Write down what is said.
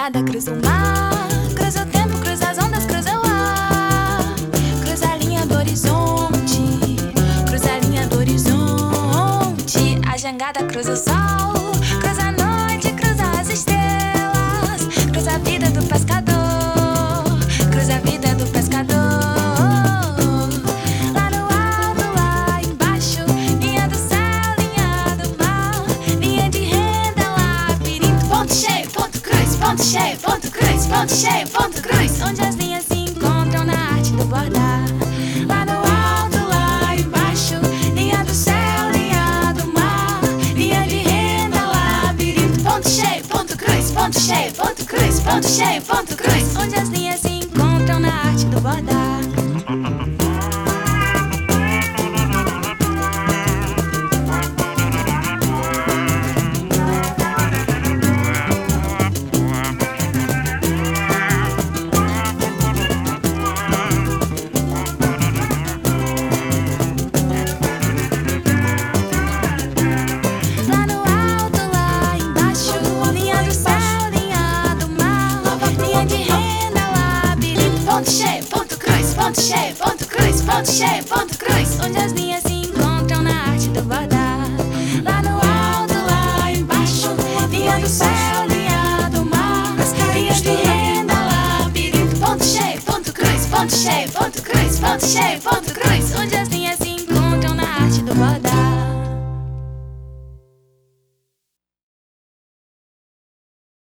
jangada, cruza o mar, cruza o tempo, cruza as ondas, cruza o ar, cruza a linha do horizonte, cruza a linha do horizonte. A jangada cruza o sol, cruza a noite, cruza as estrelas, cruza a vida do pescador, cruza a vida do pescador. Lá no alto, lá embaixo, linha do céu, linha do mar, linha de renda, labirinto, ponto cheio, ponto cruz, ponto cheio, ponto cruz, ponto cheio, ponto cruz, onde as linhas se encontram na arte do bordar. Lá no alto, lá embaixo, linha do céu, linha do mar, linha de renda, labirinto, ponto cheio, ponto cruz, ponto cheio, ponto cruz, ponto cheio, ponto cruz, onde as linhas se encontram na arte do bordar. Lá no alto, lá embaixo, linha do céu, linha do mar, linha de renda, labirinto, ponto cheio, ponto cruz, ponto cheio, ponto cruz, ponto cheio, ponto cruz, onde as linhas se encontram na arte do bordar. Lá no alto, lá embaixo, linha do céu, linha do mar, linha de renda, labirinto, ponto cheio, ponto cruz, ponto cheio, ponto cruz, ponto cheio, ponto cruz, onde as linhas se